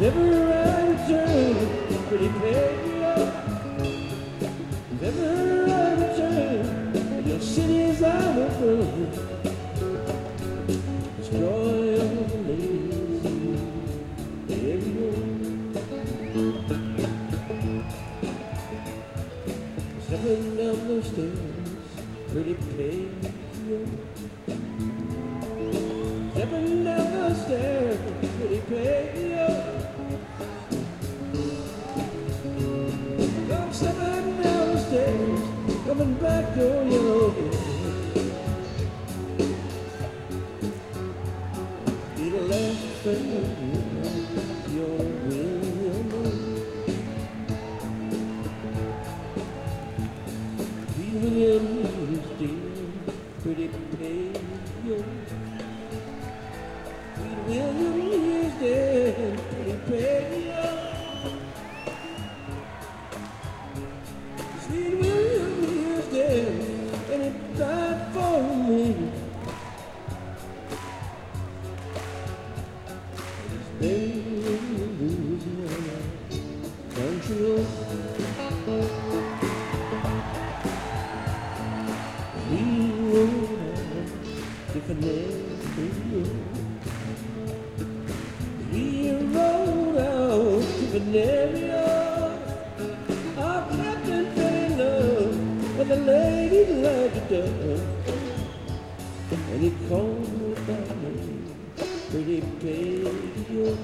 Never I return, pretty baby. Never I return, your city's out of room. Destroy all the ladies, everyone. Stepping down the stairs, pretty pale. Stepping down the stairs, pretty pale. Come stepping down the stairs, coming back your yellow hair. Be the last thing you're will know. Be William still pretty pale. William is dead, pretty pale. Sweet William is dead, and he died for me. He's buried in Louisiana country road. He rode out to Connecticut. He rode out to Veneria. Our captain fell in love with a lady like a dove, and he called her by name, pretty baby.